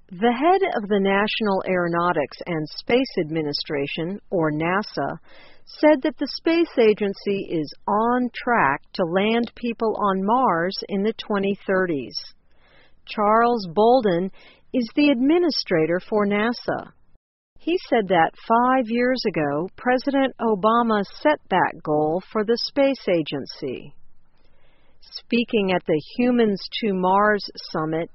The head of the National Aeronautics and Space Administration, or NASA, said that the space agency is on track to land people on Mars in the 2030s. Charles Bolden is the administrator for NASA. He said that 5 years ago, President Obama set that goal for the space agency. Speaking at the Humans to Mars Summit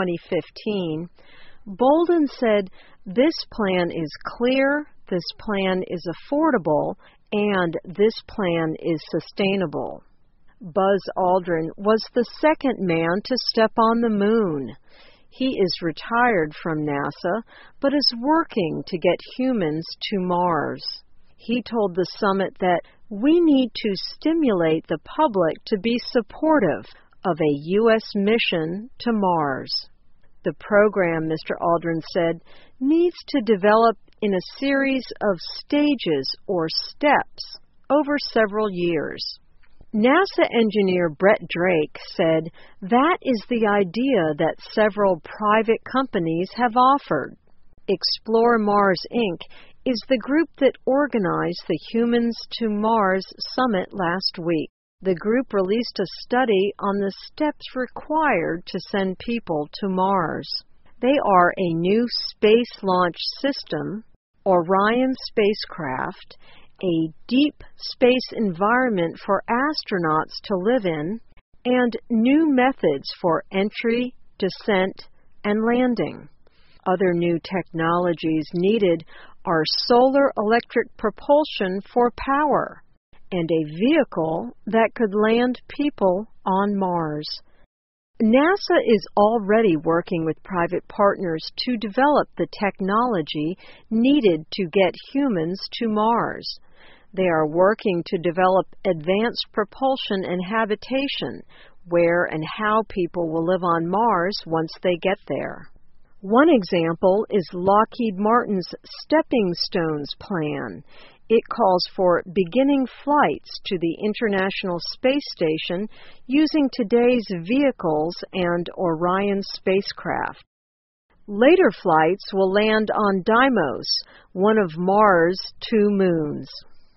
2015, Bolden said, "This plan is clear, this plan is affordable, and this plan is sustainable." Buzz Aldrin was the second man to step on the moon. He is retired from NASA, but is working to get humans to Mars. He told the summit that we need to stimulate the public to be supportive of a U.S. mission to Mars. The program, Mr. Aldrin said, needs to develop in a series of stages or steps over several years. NASA engineer Brett Drake said that is the idea that several private companies have offered. Explore Mars, Inc. is the group that organized the Humans to Mars Summit last week. The group released a study on the steps required to send people to Mars. They are a new space launch system, Orion spacecraft, a deep space environment for astronauts to live in, and new methods for entry, descent, and landing. Other new technologies needed are solar electric propulsion for power and a vehicle that could land people on Mars. NASA is already working with private partners to develop the technology needed to get humans to Mars. They are working to develop advanced propulsion and habitation, where and how people will live on Mars once they get there. One example is Lockheed Martin's Stepping Stones plan. It calls for beginning flights to the International Space Station using today's vehicles and Orion spacecraft. Later flights will land on Deimos, one of Mars' 2 moons.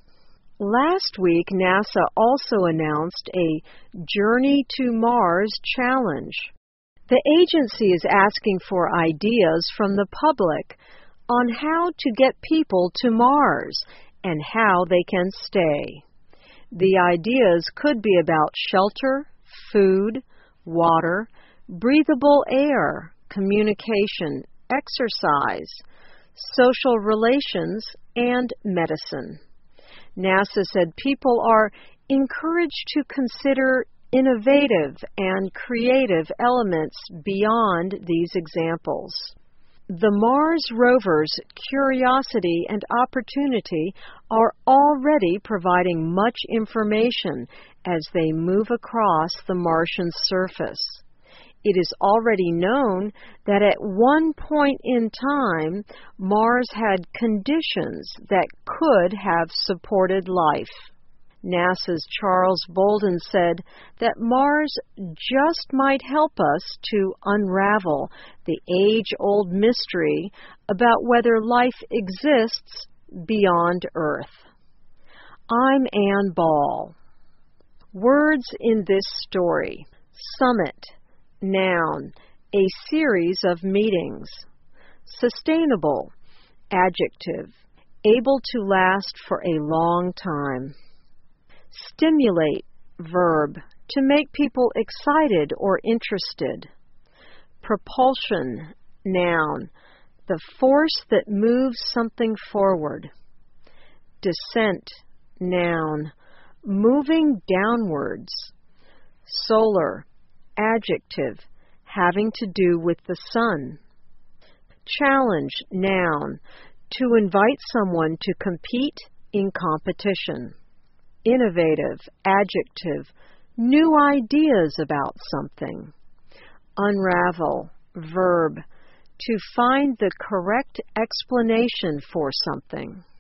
Last week, NASA also announced a Journey to Mars challenge. The agency is asking for ideas from the public on how to get people to Mars and how they can stay. The ideas could be about shelter, food, water, breathable air, communication, exercise, social relations, and medicine. NASA said people are encouraged to consider innovative and creative elements beyond these examples. The Mars rovers Curiosity and Opportunity are already providing much information as they move across the Martian surface. It is already known that at one point in time, Mars had conditions that could have supported life. NASA's Charles Bolden said that Mars just might help us to unravel the age-old mystery about whether life exists beyond Earth. I'm Ann Ball. Words in this story: summit, noun, a series of meetings. Sustainable, adjective, able to last for a long time. Stimulate, verb, to make people excited or interested. Propulsion, noun, the force that moves something forward. Descent, noun, moving downwards. Solar, adjective, having to do with the sun. Challenge, noun, to invite someone to compete in competition. Innovative, adjective, new ideas about something. Unravel, verb, to find the correct explanation for something.